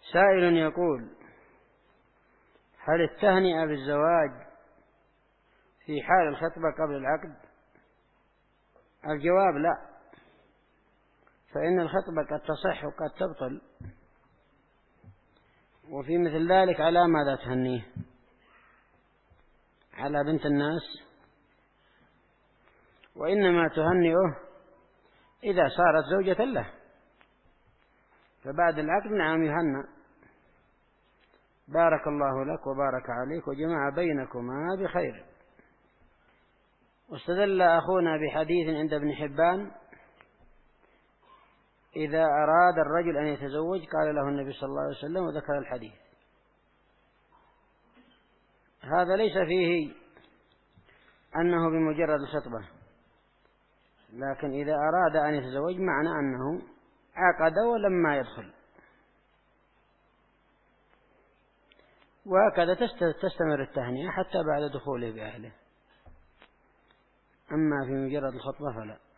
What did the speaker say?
سائل يقول: هل التهنئة بالزواج في حال الخطبة قبل العقد؟ الجواب: لا، فإن الخطبة قد تصح وقد تبطل، وفي مثل ذلك على ماذا تهنيه؟ على بنت الناس؟ وإنما تهنئه إذا صارت زوجة له، فبعد العقد نعم يهنأ: بارك الله لك وبارك عليك وجمع بينكما بخير. واستدل أخونا بحديث عند ابن حبان: إذا أراد الرجل أن يتزوج قال له النبي صلى الله عليه وسلم، وذكر الحديث. هذا ليس فيه أنه بمجرد الخطبة، لكن إذا أراد أن يتزوج معنى أنه عقد ولما يدخل، وهكذا تستمر التهنئة حتى بعد دخوله بأهله. أما في مجرد الخطبة فلا.